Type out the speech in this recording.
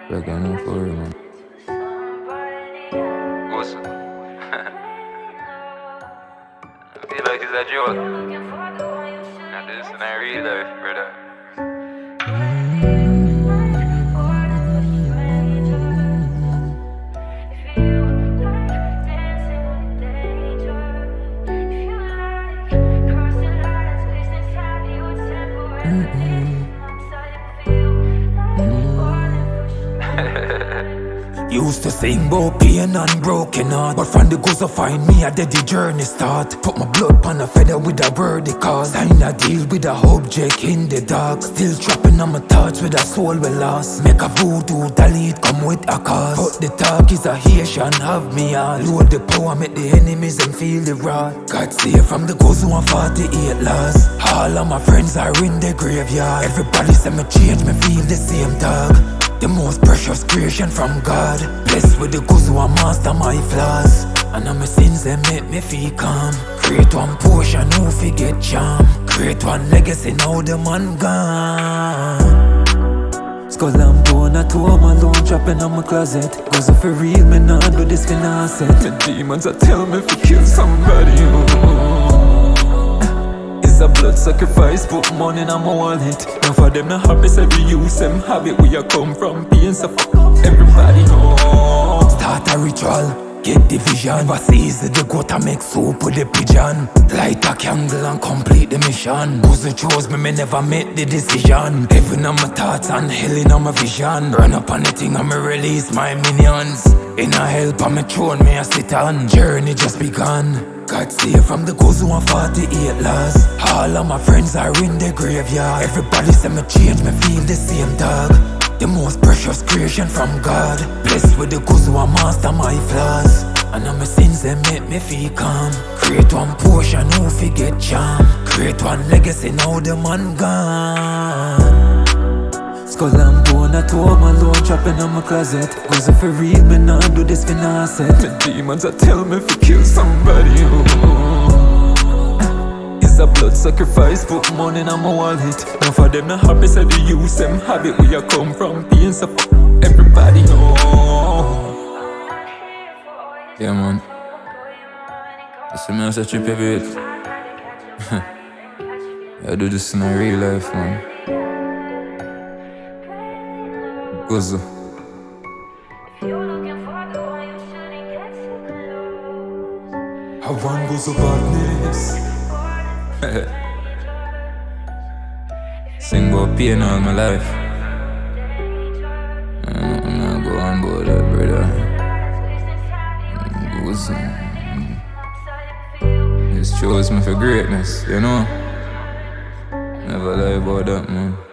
Like I know for real, man. What's up? I feel like it's a joke. Now this and I real life, brother. Used to sing about pain and broken heart, but from the goals to find me, I did the journey start. Put my blood on a feather with a word cause. Sign a deal with a object in the dark. Still trapping on my thoughts with a soul we lost. Make a voodoo dolly, it come with a cause. But the talk is a Haitian, have me all. Load the power, make the enemies and feel the wrath. God save from the ghosts who are 48 lost. All of my friends are in the graveyard. Everybody say me change, me feel the same dog. The most precious creation from God. Blessed with the goods who are master my flaws. And all my sins they make me feel calm. Create one portion who forget charm. Create one legacy now the man gone. Skull and bone at home alone, trapping on my closet. Cause if for real, me not do this for asset. The demons are tell me to kill somebody. It's a blood sacrifice, put money in my wallet. Now for them not happy, say we use them habit. We a come from pain, so fuck everybody know. Start a ritual, get the vision. Was easy the goat to make soup with the pigeon. Light a candle and complete the mission. Who's the chose me never make the decision. Heaven on my thoughts and hell in on my vision. Run up on the thing and me release my minions. In a help on my throne me a sit on. Journey just begun. God save from the ghosts who are 48 lost. All of my friends are in the graveyard. Everybody say me change, me feel the same dog. The most precious creation from God. Blessed with the ghosts who are master my flaws. And all my sins they make me feel calm. Create one portion who forget charm. Create one legacy now the man gone. Skull and bone at home alone, trapping on my closet. Cause if for real, me not do this for asset. The demons are tell me to kill somebody. It's a blood sacrifice, put money in my wallet. Now for them not happy, say they use them habit. We a come from pain, so fuck everybody know. Yeah, man. Listen, man, such a pivot. I do this in a real life, man. Gozo. I want gozo badness. Sing about pain all my life. I'm not go on board that, brother. Gozo. This chose me for greatness, you know. Never lie about that, man.